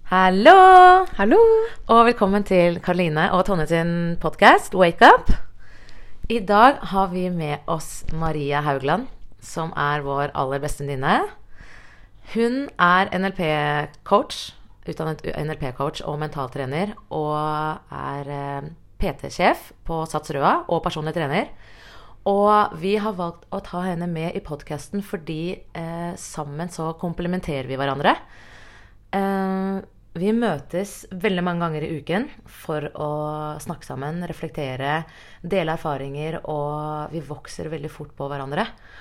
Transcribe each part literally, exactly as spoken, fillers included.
Hallo! Hallo! Og velkommen til Karoline og Tonje sin podcast Wake Up. I dag har vi med oss Maria Haugland, som er vår aller beste venninne. Hun er N L P-coach, utdannet N L P-coach og mentaltrener, og er eh, P T-sjef på Sats Røa og personlig trener. Og vi har valgt å ta henne med i podcasten fordi eh, sammen så komplementerer vi hverandre. Eh, vi møtes veldig mange ganger i uken for å snakke sammen, reflektere, dele erfaringer, og vi vokser veldig fort på hverandre.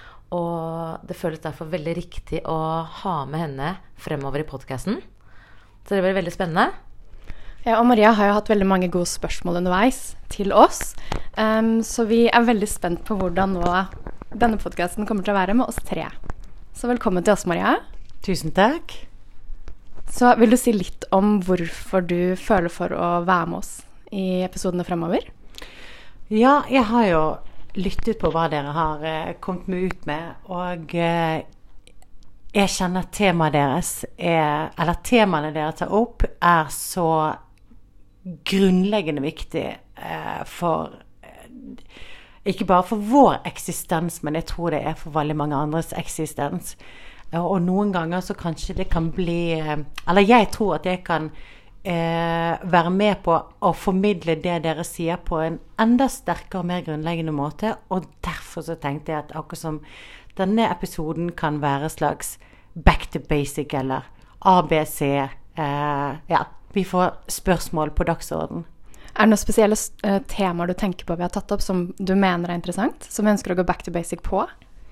Og det føles derfor veldig riktig å ha med henne fremover i podcasten. Så det blir veldig spennende. Ja, og Maria har jo hatt veldig mange gode spørsmål underveis til oss, um, så vi er veldig spent på hvordan nå denne podcasten kommer til å være med oss tre. Så velkommen til oss, Maria. Tusen takk. Så vil du si litt om hvorfor du føler for å være med oss i episodene fremover? Ja, jeg har jo lyttet på hva dere har eh, kommet med ut med, og eh, jeg kjenner temaet deres, er, eller temaene dere tar opp, er så grunnleggende viktig eh, for, eh, ikke bare for vår eksistens, men jeg tror det er for veldig mange andres eksistens. Og noen ganger så kanskje det kan bli, eller jeg tror at jeg kan eh, være med på å formidle det dere sier på en enda sterkere og mer grunnleggende måte, og derfor så tenkte jeg at akkurat som denne episoden kan være slags back to basic, eller A B C, eh, ja, vi får spørsmål på dagsorden. Er det noen spesielle uh, temaer du tenker på vi har tatt opp som du mener er interessant, som vi ønsker å gå back to basic på?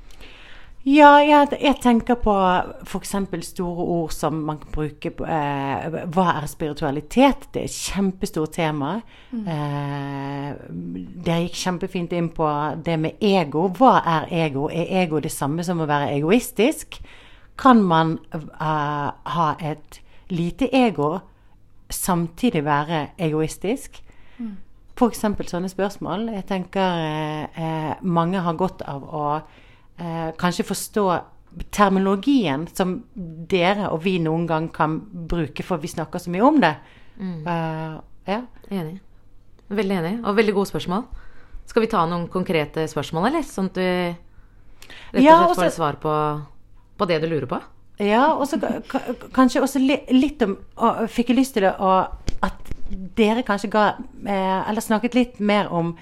Ja, jeg, jeg tenker på for eksempel store ord som man kan bruke på, eh, hva er spiritualitet? Det er et kjempestort tema. Mm. Eh, det gikk kjempefint inn på det med ego. Hva er ego? Er ego det samme som å være egoistisk? Kan man eh, ha et lite ego samtidig være egoistisk? Mm. For eksempel sånne spørsmål. Jeg tenker eh, eh, mange har godt av å Eh, kanskje forstå terminologien som dere og vi noen gang kan bruke, for vi snakker så mye om det. Mm. Uh, ja. Enig. Veldig enig, og veldig gode spørsmål. Skal vi ta noen konkrete spørsmål, eller? Sånn at du rett og slett ja, også, får et svar på, på det du lurer på? Ja, og så k- kanskje også li- litt om, og fikk jeg lyst til det, og at dere kanskje ga, eh, eller snakket litt mer om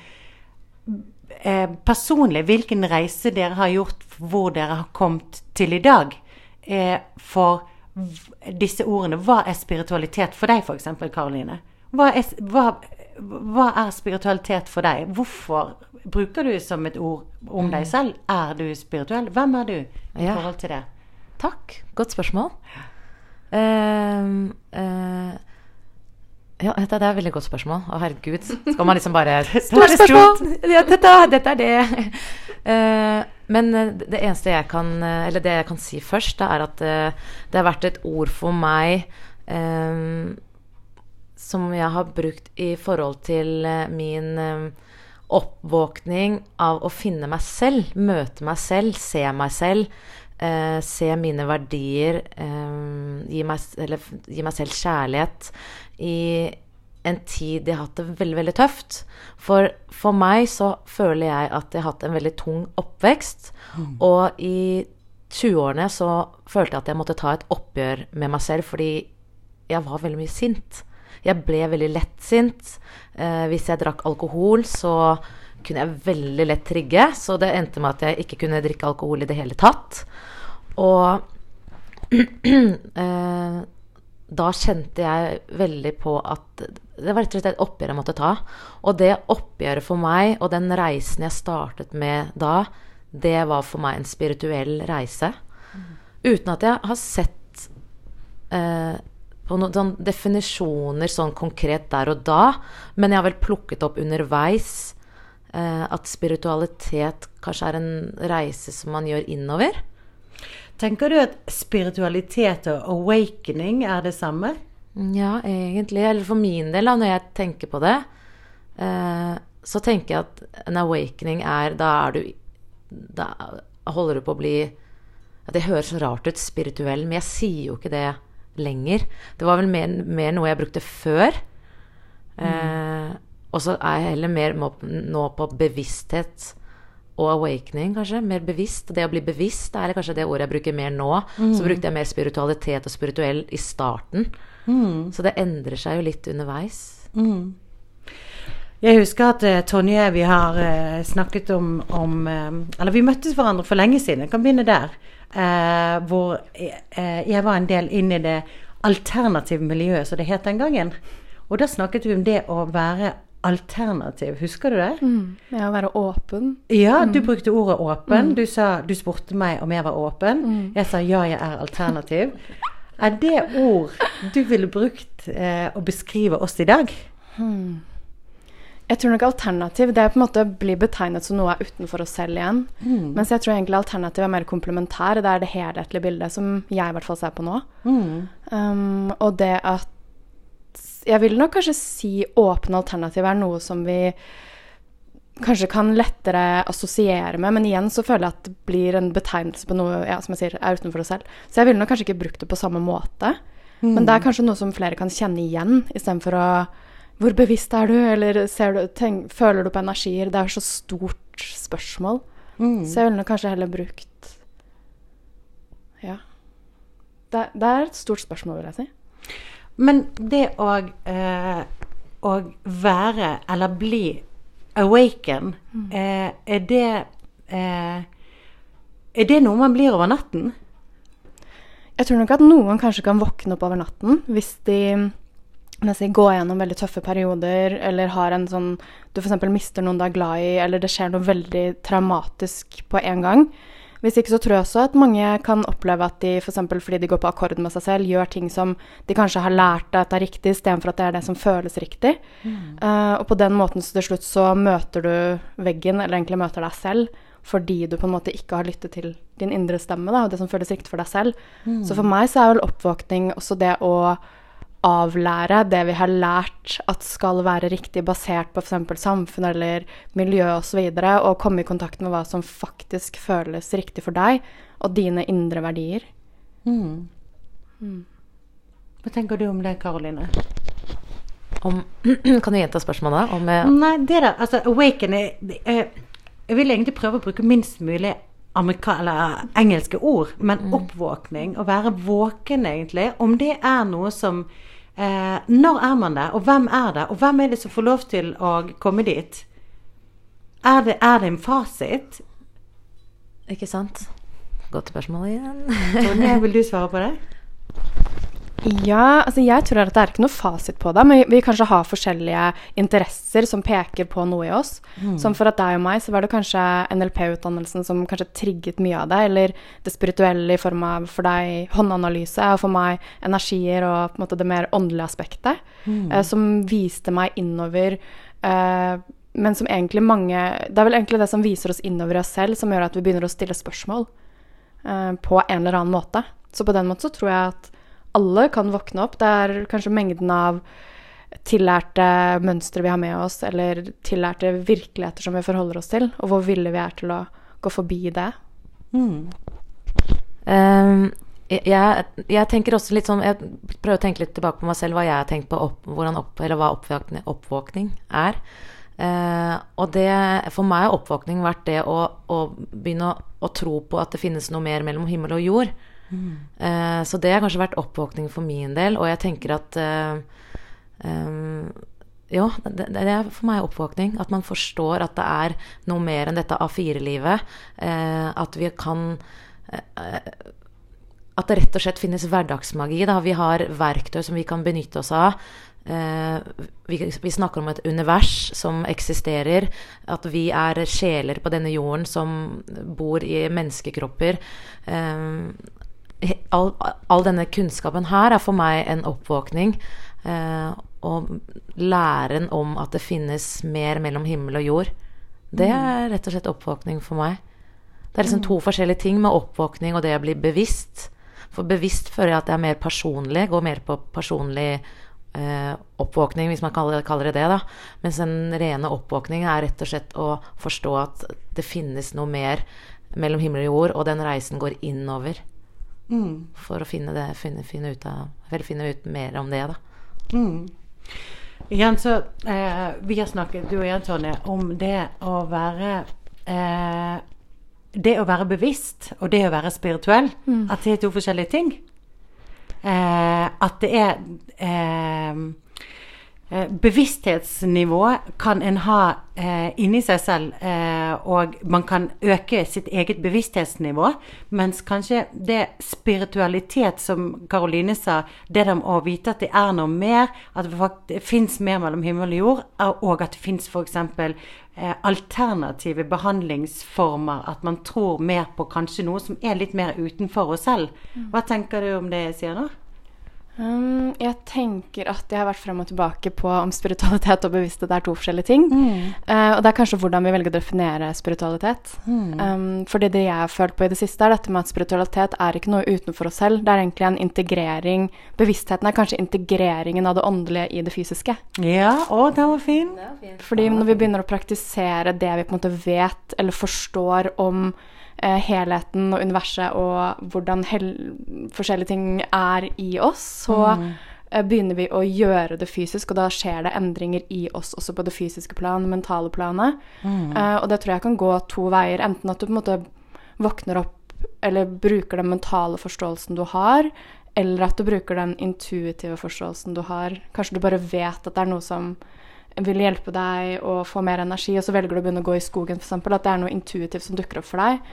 Eh, personlig, hvilken reise dere har gjort, hvor dere har kommet til i dag, eh, for v- disse ordene. Hva er spiritualitet for deg, for eksempel, Karoline? Hva er, hva, hva er spiritualitet for deg? Hvorfor bruker du som et ord om deg selv? Er du spirituell? Hvem er du i ja. forhold til det? Takk, godt spørsmål. Uh, uh, Ja, dette er et veldig godt spørsmål. Å, herregud. Skal man liksom bare Stort spørsmål! Ja, dette, dette er det. Uh, men det eneste jeg kan Eller det jeg kan si først, da, er at uh, det har vært et ord for meg um, som jeg har brukt i forhold til uh, min um, oppvåkning av å finne meg selv, møte meg selv, se meg selv, uh, se mine verdier, um, gi, meg, eller, gi meg selv kjærlighet i en tid jeg har hatt det veldig, veldig tøft. For, for meg så føler jeg at jeg har hatt en veldig tung oppvekst, mm. og i tjueårene så følte jeg at jeg måtte ta et oppgjør med meg selv, fordi jeg var veldig mye sint. Jeg ble veldig lett sint. Eh, hvis jeg drakk alkohol, så kunne jeg veldig lett trigge, så det endte med at jeg ikke kunne drikke alkohol i det hele tatt. Og eh, da kjente jeg veldig på at det var rett og slett et oppgjør jeg måtte ta. Og det oppgjøret for meg, og den reisen jeg startet med da, det var for meg en spirituell reise. Mm. Uten at jeg har sett eh, på noen sånn definisjoner sånn konkret der og da, men jeg har vel plukket opp underveis eh, at spiritualitet kanskje er en reise som man gjør innover. Tenker du at spiritualitet og awakening er det samme? Ja, egentlig. Eller for min del, da, når jeg tenker på det, eh, så tenker jeg at en awakening er, da er du, da holder du på å bli, at det høres rart ut, spirituell, men jeg sier jo ikke det lenger. Det var vel mer, mer noe jeg brukte før. Mm. Eh, og så er jeg heller mer nå på bevissthet og awakening, kanskje. Mer bevisst. Det å bli bevisst er kanskje det ordet jeg bruker mer nå. Mm. Så brukte jeg mer spiritualitet og spirituell i starten. Mm. Så det endrer seg jo litt underveis. Mm. Jeg husker at uh, Tonje, vi har uh, snakket om, om um, eller vi møttes hverandre for lenge siden, jeg kan begynne der, uh, hvor uh, jeg var en del inn i det alternative miljøet, så det het den gangen. Og da snakket vi om det å være alternativ, husker du det? Mm. Ja, å være åpen. Ja, mm. du brukte ordet åpen, mm. du, sa, du spurte meg om jeg var åpen, mm. jeg sa ja, jeg er alternativ. Er det ord du ville brukt uh, å beskrive oss i dag? Hmm. Jeg tror nok alternativ, det er på en måte blir betegnet som noe er utenfor oss selv igjen. Mm. Mens jeg tror egentlig alternativ er mer komplementær. Det er det helhetlige bildet som jeg i hvert fall ser på nå. Mm. Um, og det at jeg vil nok kanskje si åpne alternativ er noe som vi kanskje kan lettere assosiere med, men igjen så føler jeg at det blir en betegnelse på noe ja, som jeg sier, er utenfor oss selv. Så jeg vil nok kanskje ikke brukt det på samme måte. Mm. Men det er kanskje noe som flere kan kjenne igjen, i stedet for å hvor bevisst er du, eller ser du, tenk, føler du på energier? Det er så stort spørsmål. Mm. Så jeg ville kanskje heller brukt ja. Det, det er et stort spørsmål, vil jeg si. Men det å, eh, å være, eller bli awaken, mm. eh, er det eh, er det noe man blir over natten? Jeg tror nok at noen kanskje kan våkne opp over natten, hvis de si, gå gjennom veldig tøffe perioder, eller har en sånn, du for eksempel mister noen du er glad i, eller det skjer noe veldig traumatisk på en gang. Hvis ikke så tror jeg også at mange kan oppleve at de, for eksempel fordi de går på akkord med seg selv, gjør ting som de kanskje har lært at er riktig, i stedet for at det er det som føles riktig. Mm. Uh, og på den måten så til slutt så møter du veggen, eller egentlig møter deg selv, fordi du på en måte ikke har lyttet til din indre stemme, da, og det som føles riktig for deg selv. Mm. Så for meg så er vel oppvåkning også det å avlære det vi har lært at skal være riktig basert på for eksempel samfunn eller miljø og så videre, og komme i kontakt med hva som faktisk føles riktig for deg, og dine indre verdier. Mm. Mm. Hva tenker du om det, Karoline? Om, kan du gjenta spørsmålet? Om, eh... Nei, det der, altså, awaken, jeg, jeg vil egentlig prøve å bruke minst mulig amerika- eller engelske ord, men mm. oppvåkning, å være våken egentlig, om det er noe som Eh, når er man der, og hvem er det, og hvem er det som får lov til å komme dit? Er det, er det en fasit? Ikke sant? Godt spørsmål igjen. Tonje, vil du svare på det? Ja, altså jeg tror at det er ikke noe fasit på det, men vi kanskje har forskjellige interesser som peker på noe i oss. Mm. Som for at deg og meg, så var det kanskje N L P-utdannelsen som kanskje trigget mye av det, eller det spirituelle i form av for deg håndanalyse, og for meg energier og på en måte det mer åndelige aspektet, mm. eh, som viste meg innover, eh, men som egentlig mange, det er vel egentlig det som viser oss innover oss selv, som gjør at vi begynner å stille spørsmål eh, på en eller annen måte. Så på den måten så tror jeg at alle kan våkne opp. Det er kanskje mengden av tillærte mønstre vi har med oss, eller tillærte virkeligheter som vi forholder oss til, og hvor villige vi er til å gå forbi det. Mm. Um, jeg, jeg tenker også litt sånn, jeg prøver å tenke litt tilbake på meg selv, hva jeg har tenkt på, opp, hvordan opp, eller hva oppvåkning, oppvåkning er. Uh, og det, for meg har oppvåkning vært det å, å begynne å, å tro på at det finnes noe mer mellom himmel og jord. Mm. Uh, så det har kanskje vært oppvåkning for min del, og jeg tenker at uh, um, jo, det, det er for meg oppvåkning, at man forstår at det er noe mer enn dette A fire-livet, uh, at vi kan uh, at det rett og slett finnes hverdagsmagi, da. Vi har verktøy som vi kan benytte oss av. Uh, vi, vi snakker om et univers som eksisterer, at vi er sjeler på denne jorden som bor i menneskekropper. Uh, All, all denne kunnskapen her er for meg en oppvåkning, eh, og læren om at det finnes mer mellom himmel og jord. Det er rett og slett oppvåkning for meg. Det er liksom to forskjellige ting med oppvåkning og det å bli bevisst. For bevisst føler jeg at det er mer personlig, går mer på personlig eh, oppvåkning, hvis man kaller, kaller det det da. Mens den rene oppvåkning er rett og slett å forstå at det finnes noe mer mellom himmel og jord, og den reisen går innover. Mm. For å finne det, finne, finne ut av, eller finne ut mer om det da. Mm. Igjen så, eh, vi har snakket, du og jeg, Tonje, om det å være, eh, det å være bevisst, og det å være spirituell, mm. at det er to forskjellige ting. Eh, at det er eh, bevissthetsnivå kan en ha eh, inni seg selv, eh, og man kan øke sitt eget bevissthetsnivå, mens kanskje det spiritualitet, som Karoline sa, det der å vite at det er noe mer, at det faktisk finnes mer mellom himmel og jord, og at det finnes for eksempel eh, alternative behandlingsformer, at man tror mer på kanskje noe som er litt mer utenfor oss selv. Hva tenker du om det jeg sier nå? Um, jeg tenker at jeg har vært frem og tilbake på om spiritualitet og bevissthet er to forskjellige ting. Mm. Uh, og det er kanskje hvordan vi velger å definere spiritualitet. Mm. Um, fordi det jeg har følt på i det siste er dette med at spiritualitet er ikke noe utenfor oss selv. Det er egentlig en integrering. Bevisstheten er kanskje integreringen av det åndelige i det fysiske. Ja, å, det var fin. Fordi når vi begynner å praktisere det vi på en måte vet eller forstår om helheten og universet og hvordan forskjellige ting er i oss, så mm. begynner vi å gjøre det fysisk, og da skjer det endringer i oss også på det fysiske plan, det mentale planet. Mm. Uh, og det tror jeg kan gå to veier, enten at du på en måte våkner opp eller bruker den mentale forståelsen du har, eller at du bruker den intuitive forståelsen du har. Kanskje du bare vet at det er noe som vil hjelpe deg å få mer energi, og så velger du å begynne å gå i skogen for eksempel, at det er noe intuitivt som dukker opp for deg,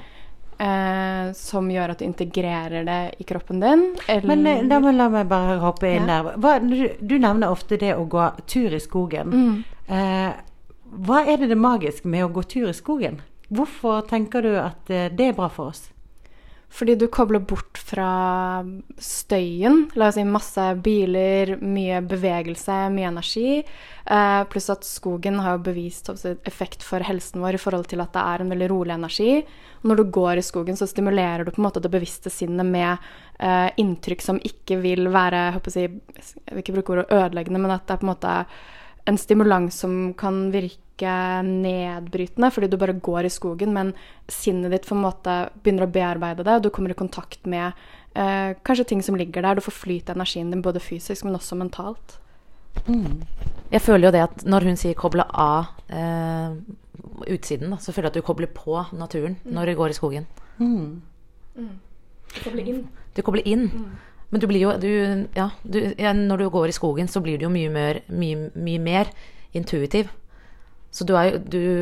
eh, som gjør at du integrerer det i kroppen din. Eller... Men da må la meg bare hoppe inn ja. der. Hva, du, du nevner ofte det å gå tur i skogen. Mm. Eh, hva er det det magiske med å gå tur i skogen? Hvorfor tenker du at det er bra for oss? Fordi du kobler bort fra støyen, la oss si masse biler, mye bevegelse, mye energi, eh, pluss at skogen har jo bevist effekt for helsen vår i forhold til at det er en veldig rolig energi. Og når du går i skogen, så stimulerer du på en måte det bevisste sinnet med eh, inntrykk som ikke vil være, jeg håper å si, jeg vil ikke bruke ordet ødeleggende, men at det er på en måte en stimulans som kan virke nedbrytende, fordi du bare går i skogen, men sinnet ditt for en måte begynner å bearbeide det, og du kommer i kontakt med eh, kanskje ting som ligger der. Du får flyt energien din både fysisk, men også mentalt. Mm. Jeg føler jo det at når hun sier koble av eh, utsiden, da, så føler jeg at du kobler på naturen mm. når du går i skogen. Mm. Mm. Du kobler inn. Du kobler inn. Mm. Men du blir jo, du, ja, du, ja, når du går i skogen, så blir du jo mye mer, mye, mye mer intuitiv. Så du er jo,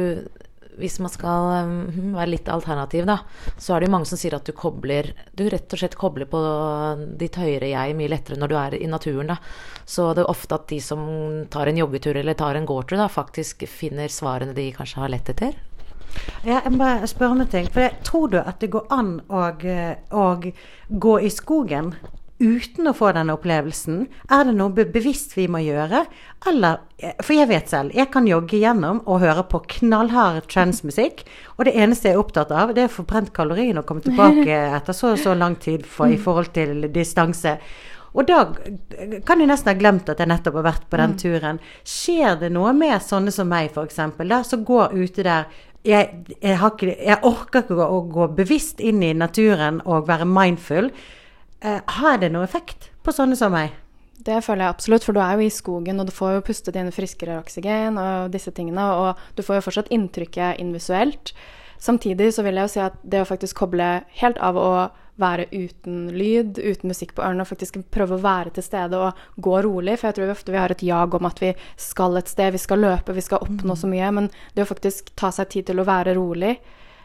du, hvis man skal um, være litt alternativ da, så er det jo mange som sier at du kobler, du rett og slett kobler på ditt høyere jeg mye lettere når du er i naturen da. Så det er ofte at de som tar en joggetur eller tar en gårtur da, faktisk finner svarene de kanskje har lett etter. Ja, jeg må bare spørre meg ting, for jeg tror du at det går an å, å gå i skogen uten å få den opplevelsen? Er det noe bevisst vi må gjøre? Eller, for jeg vet selv, jeg kan jogge gjennom og høre på knallhard transmusikk, og det eneste jeg er opptatt av, det er å få brent kalorien og komme tilbake etter så og så lang tid for, i forhold til distanse. Og da kan jeg nesten ha glemt at jeg nettopp har vært på den turen. Skjer det noe med sånne som meg, for eksempel, da, som går ute der, jeg, jeg, har ikke, jeg orker ikke å gå bevisst inn i naturen og være mindful. Uh, har det noe effekt på sånne som meg? Det føler jeg absolutt, for du er jo i skogen, og du får jo pustet inn friskere oksygen og disse tingene, og du får jo fortsatt inntrykket invisuelt. Samtidig så vil jeg jo si at det å faktisk koble helt av å være uten lyd, uten musikk på ørene, og faktisk prøve å være til stede og gå rolig, for jeg tror vi ofte vi har et jag om at vi skal et sted, vi skal løpe, vi skal oppnå så mye, men det å faktisk ta seg tid til å være rolig,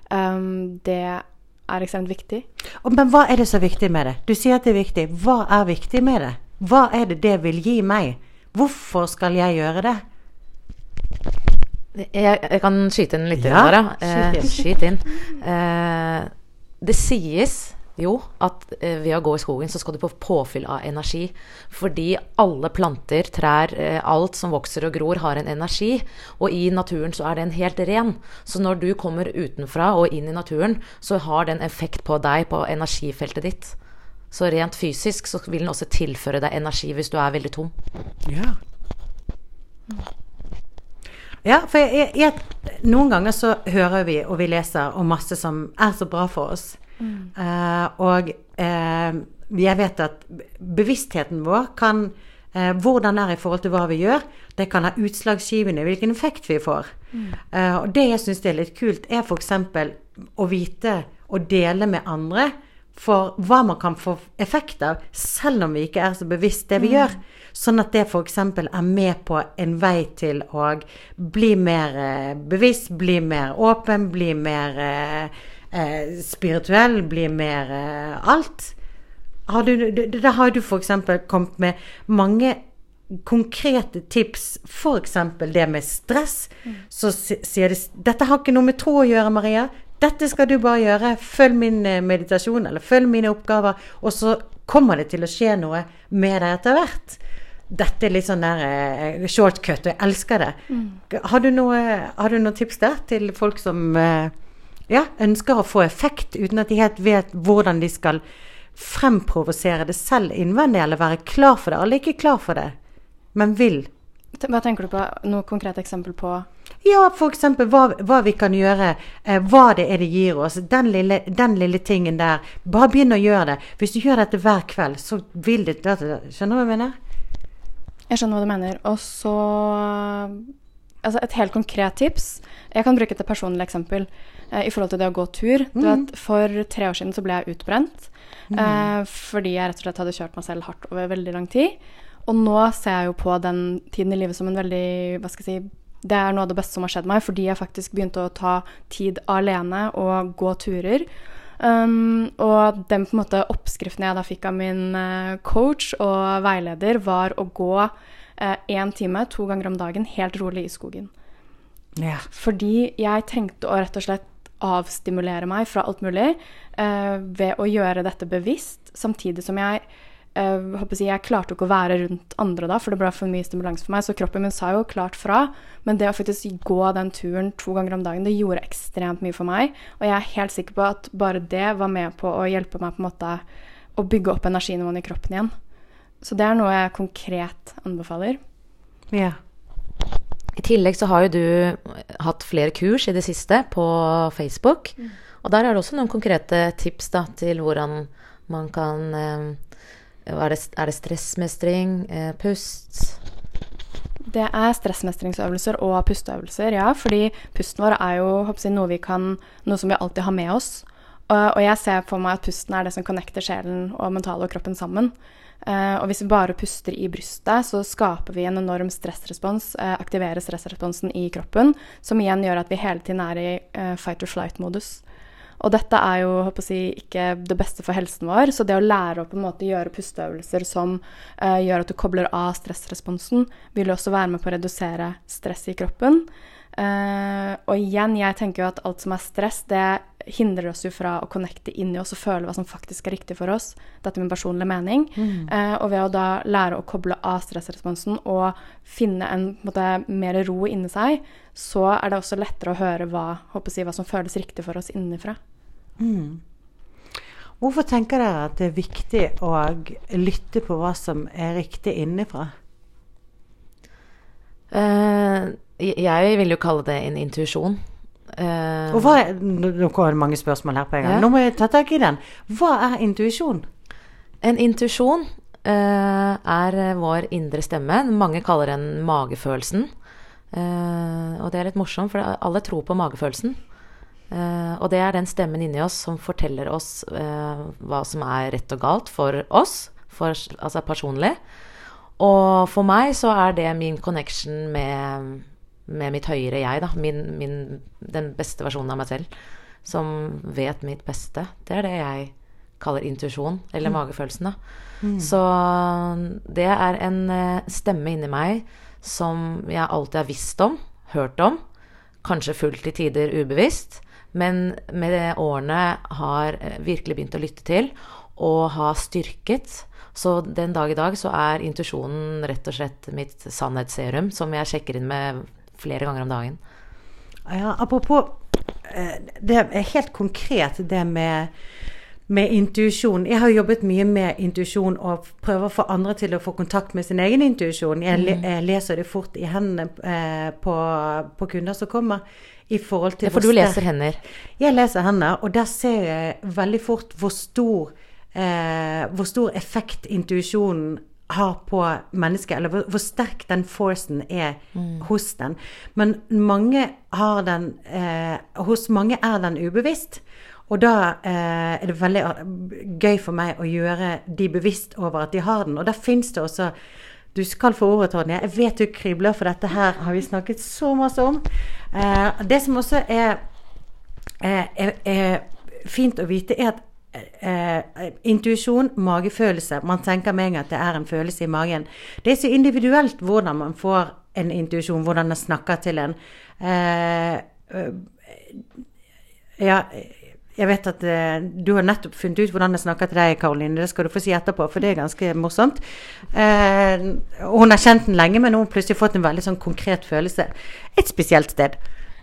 um, det er ekstremt viktig. Men hva er det så viktig med det? Du sier at det er viktig. Hva er viktig med det? Hva er det det vil gi meg? Hvorfor skal jeg gjøre det? Jeg, jeg kan skyte inn litt ja, der, eh, skyt inn. Eh, det sies jo at eh, ved å gå i skogen så skal du få påfyll av energi, fordi alle planter, trær, eh, alt som vokser og gror har en energi, og i naturen så er den helt ren. Så når du kommer utenfra og inn i naturen, så har den effekt på deg, på energifeltet ditt. Så rent fysisk så vil den også tilføre deg energi hvis du er veldig tom. Ja. Ja, for jeg, jeg, noen ganger så hører vi og vi leser om masse som er så bra for oss. Mm. Uh, og eh, jeg vet at bevisstheten vår kan, eh, hvordan det er i forhold til hva vi gjør, det kan ha utslagsgivende hvilken effekt vi får. Mm. Eh, og det jeg synes er litt kult, er for eksempel å vite og dele med andre for hva man kan få effekt av, selv om vi ikke er så bevisst det vi mm. gjør. Sånn at det for eksempel er med på en vei til å bli mer eh, bevisst, bli mer åpen, bli mer eh, eh, spirituell, bli mer eh, alt. Har du, da har du for eksempel kommet med mange konkrete tips, for eksempel det med stress. Mm. Så sier de, dette har ikke noe med tro å gjøre, Maria. Dette skal du bare gjøre. Følg min meditasjon, eller følg mine oppgaver, og så kommer det til å skje noe med deg etter hvert. Dette er litt sånn der uh, shortcut, og jeg elsker det. Mm. Har, du noe, har du noen tips der til folk som uh, ja, ønsker å få effekt, uten at de helt vet hvordan de skal fremprovosere det selv innvendig, eller være klar for det, eller ikke klar for det, men vil? Hva tenker du på? Noe konkret eksempel på? Ja, for eksempel hva, hva vi kan gjøre, eh, hva det er det gir oss, den lille, den lille tingen der. Bare begynn å gjøre det. Hvis du gjør dette hver kveld, så vil det, skjønner du hva jeg mener? Jeg skjønner hva du mener. Og så, altså et helt konkret tips, jeg kan bruke et personlig eksempel eh, i forhold til det å gå tur. Mm. Du vet, for tre år siden så ble jeg utbrent, mm. eh, fordi jeg rett og slett hadde kjørt meg selv hardt over veldig lang tid. Og nå ser jeg jo på den tiden i livet som en veldig, hva skal jeg si, det er noe av det beste som har skjedd meg, fordi jeg faktisk begynte å ta tid alene og gå turer. Um, og den på en måte oppskriften jeg da fikk av min uh, coach og veileder var å gå uh, en time, to ganger om dagen, helt rolig i skogen. Ja. Fordi jeg trengte å rett og slett avstimulere meg fra alt mulig uh, ved å gjøre dette bevisst, samtidig som jeg Uh, håper jeg, jeg klarte ikke å være rundt andre da, for det ble for mye stimulans for meg, så kroppen min sa jo klart fra, men det å faktisk gå den turen to ganger om dagen, det gjorde ekstremt mye for meg, og jeg er helt sikker på at bare det var med på å hjelpe meg på en måte å bygge opp energinivåen i kroppen igjen. Så det er noe jeg konkret anbefaler. Ja. I tillegg så har jo du hatt flere kurs i det siste på Facebook, mm. og der er det også noen konkrete tips da, til hvordan man kan eh, Er det, er det stressmestring, eh, pust? Det er stressmestringsøvelser og pusteøvelser, ja. Fordi pusten vår er jo håper jeg, noe, vi kan, noe som vi alltid har med oss. Og, og jeg ser for meg at pusten er det som connecter sjelen og mentale og kroppen sammen. Eh, og hvis vi bare puster i brystet, så skaper vi en enorm stressrespons, eh, aktiverer stressresponsen i kroppen, som igjen gjør at vi hele tiden er i eh, fight-or-flight-modus. Og dette er jo, håper jeg, ikke det beste for helsen vår, så det å lære å på en måte gjøre pusteøvelser som uh, gjør at du kobler av stressresponsen, vil også være med på å redusere stress i kroppen. Uh, og igjen, jeg tenker jo at alt som er stress, det hindrer oss jo fra å connecte inn i oss og føle hva som faktisk er riktig for oss. Dette er min personlige mening. Mm. Uh, og ved å da lære å koble av stressresponsen og finne en, på en måte, mer ro inni seg, så er det også lettere å høre hva, håper jeg, hva som føles riktig for oss innenfra. Mm. Hvorfor tenker dere at det er viktig å lytte på hva som er riktig innenfra? Uh, jeg vil jo kalle det en intuisjon. Uh, Og hva er, nå kommer det mange spørsmål her på en gang. Ja. Nå må jeg ta tak i den. Hva er intuisjon? En intuisjon uh, er vår indre stemme. Mange kaller den magefølelsen. Uh, og det er litt morsomt, for alle tror på magefølelsen. Uh, og det er den stemmen inni oss som forteller oss uh, hva som er rett og galt for oss, for, altså personlig. Og for meg så er det min connection med, med mitt høyere jeg, da. Min, min, den beste versjonen av meg selv, som vet mitt beste. Det er det jeg kaller intuisjon, eller mm. magefølelsen, da. Mm. Så det er en uh, stemme inni meg som jeg alltid har visst om, hørt om, kanskje fullt i tider ubevisst, men med årene har virkelig begynt å lytte til og har styrket. Så den dag i dag så er intuisjonen rett og slett mitt sannhetsserum, som jeg sjekker inn med flere ganger om dagen. Ja, apropos, det er helt konkret det med, med intuisjon. Jeg har jobbet mye med intuisjon og prøver å få andre til å få kontakt med sin egen intuisjon. Jeg, le, jeg leser det fort i hendene eh, på, på kunder som kommer. I forhold til det, for du leser hender. Jeg leser hender, og der ser jeg veldig fort hvor stor eh, hvor stor effekt intuisjonen har på mennesket, eller hvor, hvor sterk den forcen er mm. hos den. Men mange har den, eh, hos mange er den ubevisst, og da eh, er det veldig gøy for meg å gjøre de bevisst over at de har den, og der finnes det også, du skal få ordet, Tonje, jeg vet du kribler, for dette her har vi snakket så masse om. Eh, det som også er, er, er, er fint å vite er at Eh, intuisjon, magefølelse, man tenker med en gang at det er en følelse i magen. Det er så individuelt hvordan man får en intuisjon, hvordan den snakker til en. Eh, eh, ja, jeg vet at eh, du har nettopp funnet ut hvordan den snakker til deg, Karoline, det skal du få si etterpå, for det er ganske morsomt. Eh, hun har kjent den lenge, men hun har plutselig fått en veldig sånn konkret følelse. Et spesielt sted.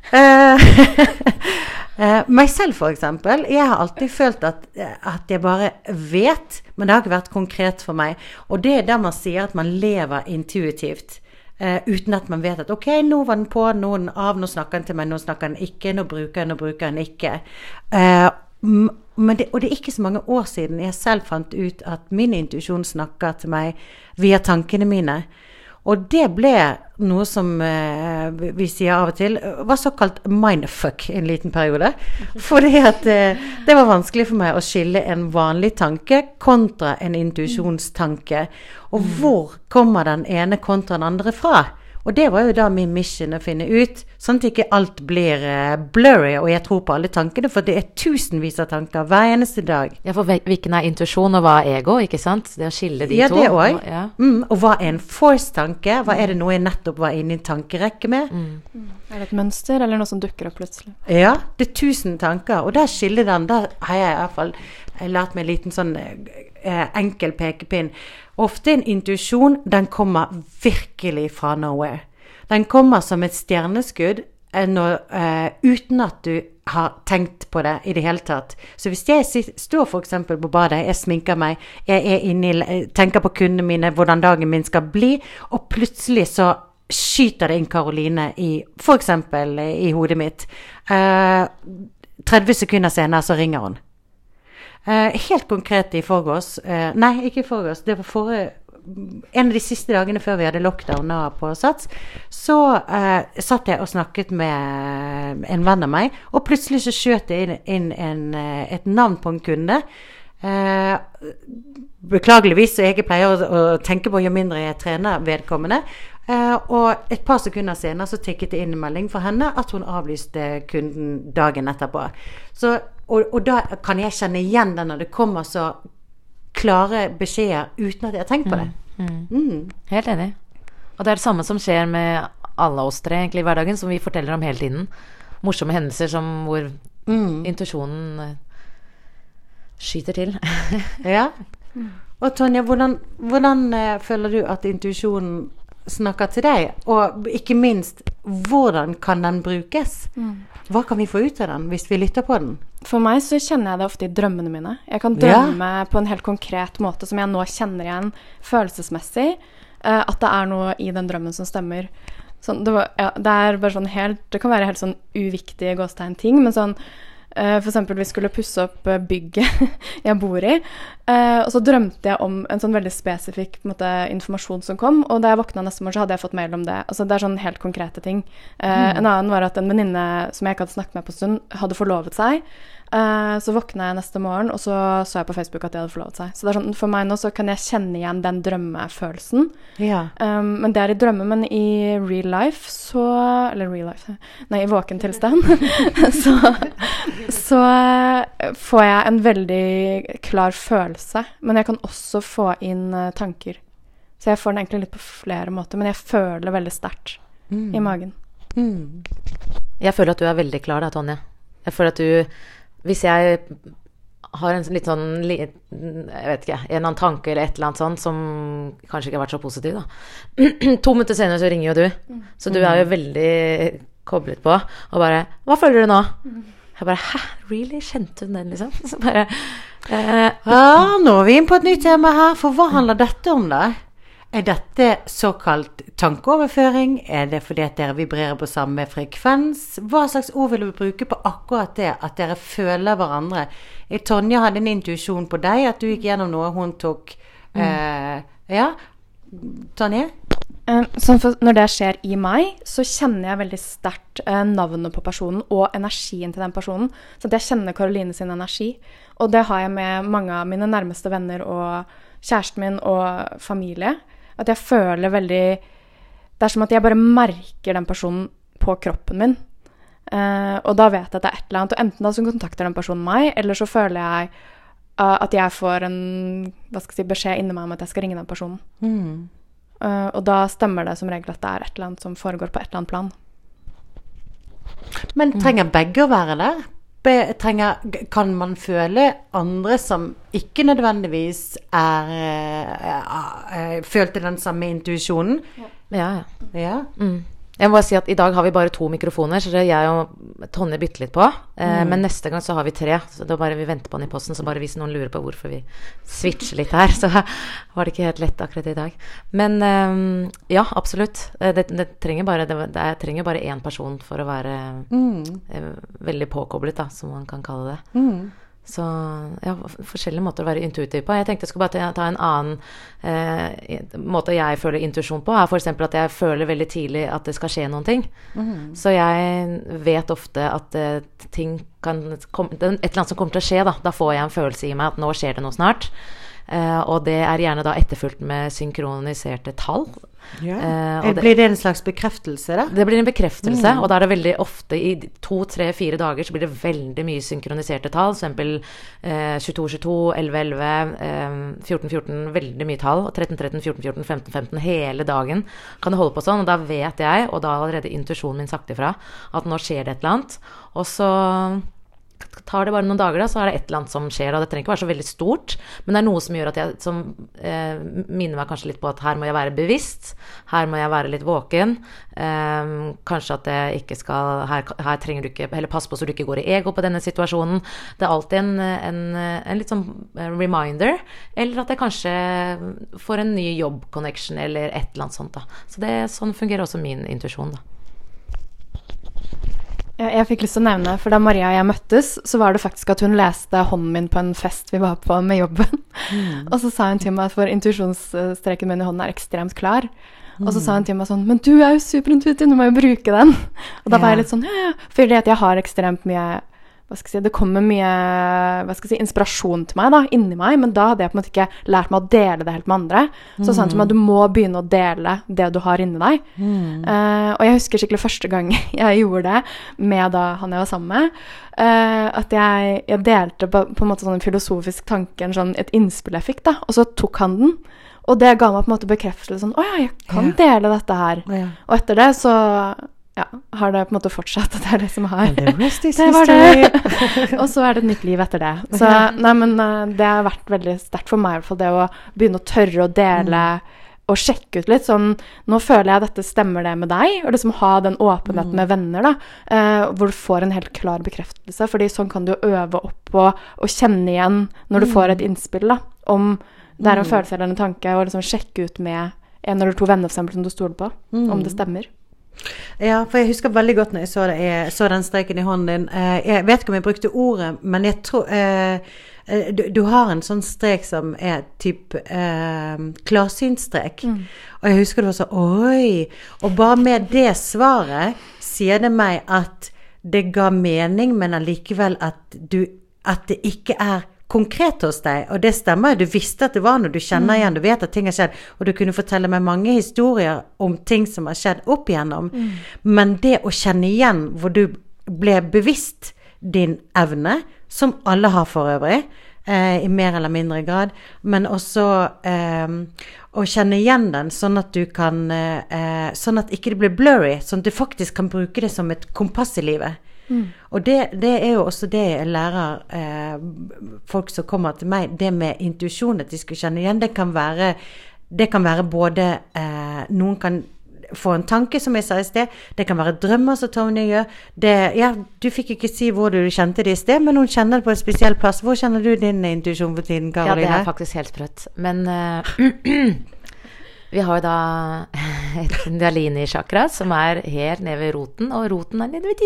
Uh, meg selv for eksempel, jeg har alltid følt at, at jeg bare vet, men det har ikke vært konkret for meg, og det er der man sier at man lever intuitivt, uh, uten at man vet at ok, nå var den på, nå den av, nå snakker den til meg, nå snakker den ikke, nå bruker den, nå bruker den ikke. Uh, men det, og det er ikke så mange år siden jeg selv fant ut at min intuisjon snakker til meg via tankene mine. Og det ble noe som eh, vi sier av og til, var såkalt mindfuck i en liten periode. Fordi at eh, det var vanskelig for meg å skille en vanlig tanke kontra en intuisjonstanke. Og hvor kommer den ene kontra den andre fra? Og det var jo da min mission å finne ut, sånn at ikke alt blir uh, blurry, og jeg tror på alle tankene, for det er tusenvis av tanker hver eneste dag. Ja, for hvilken er intuisjon, og hva er ego, ikke sant? Det å skille de ja, to. Det også. Ja, mm, og hva er en force-tanke? Hva er det noe jeg nettopp var inne i en tankerekke med? Mm. Mm. Er det et mønster, eller noe som dukker opp plutselig? Ja, det er tusen tanker, og der skiller den, der har jeg i hvert fall lært meg en liten sånn eh, enkel pekepinn. Ofte en intuisjon, den kommer virkelig fra nowhere. Den kommer som et stjerneskudd når, uh, uten at du har tenkt på det i det hele tatt. Så hvis jeg står for eksempel på badet, jeg sminker meg, jeg er inne i, tenker på kundene mine, hvordan dagen min skal bli, og plutselig så skyter det inn Karoline i, for eksempel i hodet mitt. Uh, tretti sekunder senere så ringer hun. Uh, helt konkret i forgårs, uh, nei, ikke i forgårs, det var forrige, en av de siste dagene før vi hadde lockdown på Sats, så uh, satt jeg og snakket med en venn av meg, og plutselig så skjøt jeg inn, inn en, et navn på en kunde. Uh, beklageligvis, så jeg ikke pleier å, å tenke på jo mindre jeg trener vedkommende. Uh, og et par sekunder senere så tikket det inn en melding for henne at hun avlyste kunden dagen etterpå. Så Og, og da kan jeg kjenne igjen den når det kommer så klare beskjeder uten at jeg har tenkt på det. Mm, mm. Mm. Helt enig. Og det er det samme som skjer med alle oss tre egentlig i hverdagen, som vi forteller om hele tiden. Morsomme hendelser som hvor mm. intuisjonen skyter til. Ja. Og Tonje, hvordan, hvordan uh, føler du at intuisjonen snakker til deg? Og ikke minst, hvordan kan den brukes? Mm. Hva kan vi få ut av den hvis vi lytter på den? For meg så kjenner jeg det ofte i drømmene mine. Jeg kan drømme ja. på en helt konkret måte som jeg nå kjenner igjen følelsesmessig, uh, at det er noe i den drømmen som stemmer. Sånn, det, var, ja, det er bare sånn helt, det kan være helt sånn uviktige gåstegn ting, men sånn, uh, for eksempel vi skulle pusse opp bygget jeg bor i, uh, og så drømte jeg om en sånn veldig spesifikk på en måte, informasjon som kom, og da jeg våkna neste morgen så hadde jeg fått mail om det. Altså det er sånn helt konkrete ting. Uh, mm. En annen var at en venninne som jeg ikke hadde snakket med på en stund, hadde forlovet seg. Uh, så våkna jeg neste morgen, og så så jeg på Facebook at de hadde forlovet seg. Så det er sånn, for meg nå så kan jeg kjenne igjen den drømmefølelsen. Ja. Um, men det er i drømme, men i real life så, eller real life, nei, i våken tilstand, så, så får jeg en veldig klar følelse. Men jeg kan også få inn uh, tanker. Så jeg får den egentlig litt på flere måter, men jeg føler veldig sterkt mm. i magen. Mm. Jeg føler at du er veldig klar da, Tonje. Jeg føler at du, hvis jeg har en litt sånn, jeg vet ikke, en eller annen tanke eller et eller annet sånt, som kanskje ikke har vært så positiv da. To minutter senere så ringer jo du. Så du er jo veldig koblet på, og bare, hva føler du nå? Jeg bare, hæ? Really? Kjente hun den liksom? Så bare, eh, ja, nå er vi inn på et nytt tema her, for hva handler dette om da? Er dette såkalt tankeoverføring? Er det fordi at dere vibrerer på samme frekvens? Hva slags ord vil du bruke på akkurat det, at dere føler hverandre? Tonje hadde en intuisjon på deg, at du gikk gjennom noe hun tok. Mm. Eh, ja, Tonje? Um, sånn for når det skjer i meg, så kjenner jeg veldig sterkt uh, navnet på personen og energien til den personen. Så jeg kjenner Karoline sin energi. Og det har jeg med mange av mine nærmeste venner og kjæresten min og familie. At jeg føler veldig... Det er som at jeg bare merker den personen på kroppen min. Uh, og da vet jeg at det er et eller annet. Og enten da så kontakter den personen meg, eller så føler jeg uh, at jeg får en hva skal jeg si, beskjed inni meg om at jeg skal ringe den personen. Mm. Uh, og da stemmer det som regel at det er et eller annet som foregår på et eller annet plan. Men trenger begge å være der? Be, trenger, kan man føle andre som ikke nødvendigvis er, er, er følte den samme intuisjonen? Ja, ja. Ja. Mm. Jeg må bare si at i dag har vi bare to mikrofoner, så jeg og Tonje bytter litt på. Eh, mm. Men neste gang så har vi tre, så da bare vi venter på den i posten, så bare hvis noen lurer på hvorfor vi switcher litt her, så var det ikke helt lett akkurat i dag. Men eh, ja, absolutt. Det, det trenger bare, det, det trenger bare en person for å være mm. eh, veldig påkoblet, da, som man kan kalle det. Mm. Så ja, forskjellige måter å være intuitiv på. Jeg tenkte jeg skulle bare ta, ta en annen eh, måte jeg føler intuisjon på, er for eksempel at jeg føler veldig tidlig at det skal skje noen ting. Mm. Så jeg vet ofte at eh, ting kan, kom, et eller annet som kommer til å skje, da, da får jeg en følelse i meg at nå skjer det noe snart. Eh, og det er gjerne da etterfulgt med synkroniserte tall. Ja. Eh, det, blir det en slags bekreftelse da? Det blir en bekreftelse, mm. og da er det veldig ofte i to, tre, fire dager så blir det veldig mye synkroniserte tall, for eksempel eh, tjueto tjueto, elleve elleve, eh, fjorten fjorten, veldig mye tall, og tretten tretten, fjorten fjorten, femten femten, hele dagen kan det holde på sånn, og da vet jeg, og da har allerede intuisjonen min sagt ifra, at nå skjer det et eller annet, og så tar det bare noen dager da, så er det et eller annet som skjer, og det trenger ikke være så veldig stort, men det er noe som gjør at jeg, som eh, minner meg kanskje litt på at her må jeg være bevisst, her må jeg være litt våken, eh, kanskje at jeg ikke skal, her, her trenger du ikke, eller pass på så du ikke går i ego på denne situasjonen, det er alltid en, en, en litt sånn reminder, eller at jeg kanskje får en ny jobb-connection, eller et eller annet sånt da, så det, sånn fungerer også min intuisjon da. Jeg fikk lyst til å nevne, for da Maria og jeg møttes, så var det faktisk at hun leste hånden min på en fest vi var på med jobben. Mm. Og så sa hun til meg at for intuisjonsstreken min i hånden er ekstremt klar. Mm. Og så sa hun til meg sånn, men du er jo superintuitiv, du må jo bruke den. Og da var jeg litt sånn, ja, ja, fordi at jeg har ekstremt mye, hva skal jeg si, det kommer mye, hva skal jeg si, inspirasjon til meg da, inni meg, men da hadde jeg på en måte ikke lært meg å dele det helt med andre. Så sa hun til meg, du må begynne å dele det du har inni deg. Mm. Uh, og jeg husker skikkelig første gang jeg gjorde det med da han jeg var sammen med, uh, at jeg, jeg delte på, på en måte sånn en filosofisk tanke, en sånn, et innspill jeg fikk da, og så tok han den. Og det ga meg på en måte bekreftelse sånn, åja, jeg kan ja. dele dette her. Ja. Og etter det så... Ja, har det på en måte fortsatt, at det er det som har. Det var det. Og så er det et nytt liv etter det. Så nei, men det har vært veldig sterkt for meg i hvert fall, det å begynne å tørre å dele mm. og sjekke ut litt, sånn, nå føler jeg at dette stemmer det med deg, og liksom ha den åpenheten mm. med venner da, eh, hvor du får en helt klar bekreftelse, fordi sånn kan du øve opp og, og kjenne igjen når du mm. får et innspill da, om det er en mm. følelse eller en tanke, og liksom sjekke ut med en eller to venner for eksempel som du stoler på, mm. om det stemmer. Ja, for jeg husker veldig godt når jeg så, det, jeg så den streken i hånden din. Jeg vet ikke om jeg brukte ordet, men jeg tror eh, du, du har en sånn strek som er typ eh, klarsynsstrek. Mm. Og jeg husker det var så, oi! Og bare med det svaret sier det meg at det ga mening, men allikevel at, du, at det ikke er konkret hos deg, og det stemmer, du visste at det var når du kjenner igjen, du vet at ting har skjedd, og du kunne fortelle meg mange historier om ting som har skjedd opp igjennom, mm. men det å kjenne igjen hvor du ble bevisst din evne, som alle har for øvrig, eh, i mer eller mindre grad, men også eh, å kjenne igjen den, sånn at du kan, eh, sånn at ikke det blir blurry, sånn at du faktisk kan bruke det som et kompass i livet. Mm. Og det, det er jo også det jeg lærer eh, folk som kommer til meg, det med intuisjon, at de skal kjenne igjen, det kan være, det kan være både eh, noen kan få en tanke som jeg sa i sted, det kan være drømmer som Tonje gjør, det, ja, du fikk ikke si hvor du kjente det i sted, men hun kjenner det på en spesiell plass. Hvor kjenner du din intuisjon for tiden, Karoline? Ja, det er faktisk helt sprøtt, men uh, Vi har jo da et kundalini-chakra som er helt nede ved roten, og roten er nede ved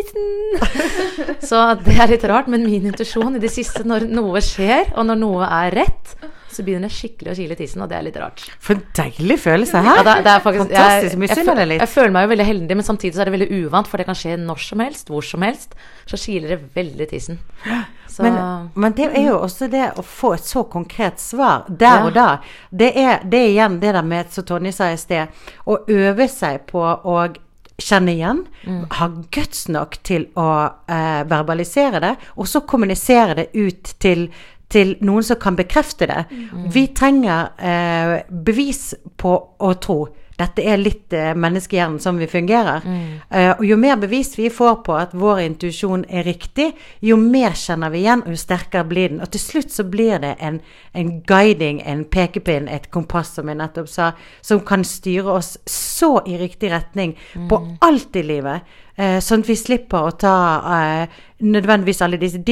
tissen. Så det er litt rart, men min intuisjon i det siste, når noe skjer, og når noe er rett, så begynner det skikkelig å kile i tissen, og det er litt rart. For en deilig følelse her. Ja, det, det er faktisk, fantastisk, jeg, jeg, jeg, jeg føler meg jo veldig heldig, men samtidig så er det veldig uvant, for det kan skje når som helst, hvor som helst, så kiler det veldig i tissen. Så, men, men det er jo også det å få et så konkret svar der og da. Det er, det er igjen det der med, som Tonje sa i sted, å øve seg på å kjenne igjen, mm. ha guts nok til å eh, verbalisere det, og så kommunisere det ut til, til noen som kan bekrefte det. Mm. Vi trenger eh, bevis på å tro. Dette er litt eh, menneskehjernen som vi fungerer. Mm. Uh, og jo mer bevis vi får på at vår intuisjon er riktig, jo mer kjenner vi igjen, og jo sterkere blir den. Og til slutt så blir det en, en guiding, en pekepinn, et kompass, som jeg nettopp sa, som kan styre oss så i riktig retning mm. på alt i livet, uh, sånn at vi slipper å ta uh, nødvendigvis alle disse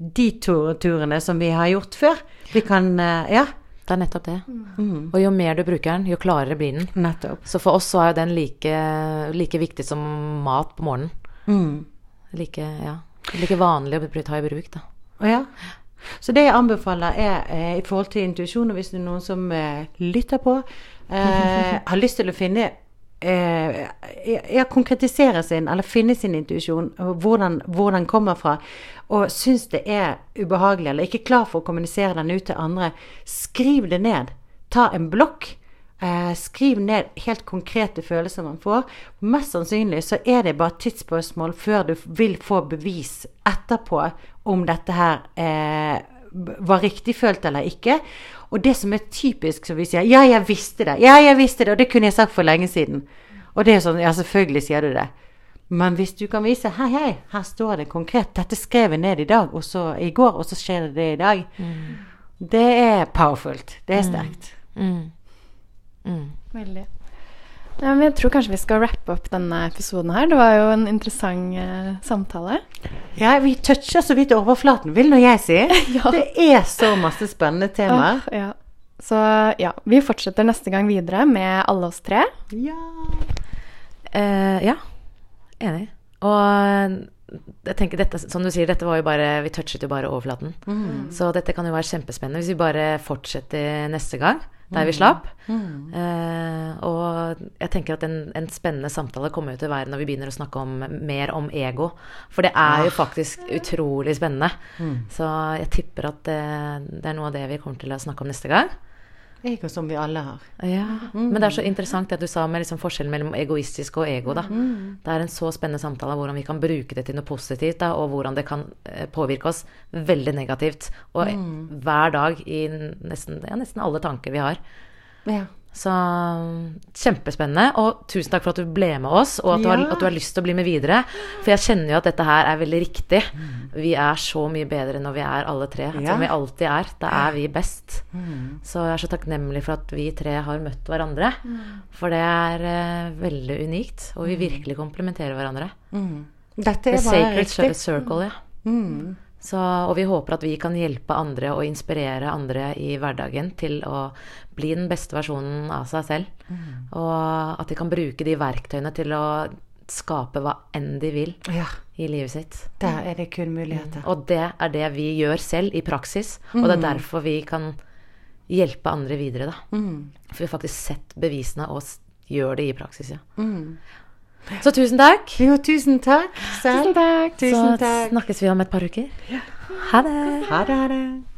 de-turene som vi har gjort før. Vi kan, uh, ja... Det er nettopp det. Mm. Og jo mer du bruker den, jo klarere blir den. Nettopp. Så for oss så er jo den like, like viktig som mat på morgenen. Mm. Like, ja, like vanlig å ta i bruk, da. Ja. Så det jeg anbefaler er, eh, i forhold til intuisjon, og hvis det er noen som eh, lytter på, eh, har lyst til å finne eh, ja, konkretisere sin, eller finne sin intuisjon, hvordan, hvor den kommer fra, og synes det er ubehagelig, eller ikke klar for å kommunisere den ut til andre, skriv det ned. Ta en blokk, eh, skriv ned helt konkrete følelser man får. Mest sannsynlig så er det bare tidsspørsmål før du vil få bevis etterpå om dette her eh, var riktig følt eller ikke. Og det som er typisk, som vi sier, ja, jeg visste det, ja, jeg visste det, og det kunne jeg sagt for lenge siden. Og det er sånn, ja, selvfølgelig sier du det. Men hvis du kan vise, hei, hei, her står det konkret, dette skrev jeg ned i dag, og så i går, og så skjer det det i dag. Mm. Det er powerfult, det er sterkt. Mm. Mm. Mm. Veldig. Ja, men jeg tror kanskje vi skal wrappe opp denne episoden her. Det var jo en interessant uh, samtale. Ja, vi toucher så vidt overflaten, vil nå jeg si. Ja. Det er så masse spennende temaer. Oh, ja. Så ja, vi fortsetter neste gang videre med alle oss tre. Ja. Uh, ja. Enig. Og jeg tenker dette, som du sier, dette var jo bare, vi touchet jo bare overflaten. Mm. Så dette kan jo være kjempespennende hvis vi bare fortsetter neste gang, der vi slapp. Mm. Uh, og jeg tenker at en, en spennende samtale kommer jo til å være når vi begynner å snakke om, mer om ego. For det er jo faktisk utrolig spennende. Mm. Så jeg tipper at det, det er noe av det vi kommer til å snakke om neste gang. Ego som vi alle har. Ja, mm. Men det er så interessant det du sa med liksom forskjellen mellom egoistisk og ego da. Mm. Det er en så spennende samtale hvordan vi kan bruke det til noe positivt da, og hvordan det kan påvirke oss veldig negativt. Og mm. hver dag i nesten, ja, nesten alle tanker vi har. Ja. Så kjempespennende, og tusen takk for at du ble med oss, og at du, ja. har, at du har lyst til å bli med videre. For jeg kjenner jo at dette her er veldig riktig. Mm. Vi er så mye bedre når vi er alle tre, ja. som vi alltid er. Da er vi best. Mm. Så jeg er så takknemlig for at vi tre har møtt hverandre. Mm. For det er uh, veldig unikt, og vi virkelig komplementerer hverandre. Mm. Dette er The bare sacred circle, ja. Mm. Så, og vi håper at vi kan hjelpe andre og inspirere andre i hverdagen til å bli den beste versjonen av seg selv. Mm. Og at de kan bruke de verktøyene til å skape hva enn de vil ja. i livet sitt. Der er det kun muligheter. Mm. Og det er det vi gjør selv i praksis, mm. og det er derfor vi kan hjelpe andre videre da. Mm. For vi har faktisk sett bevisene og gjør det i praksis, ja. Mm. Så tusen takk. Jo, tusen takk. Tusen takk. Tusen takk. Så snakkes vi om et par uker. Ja. Ha det. Ha det, ha det.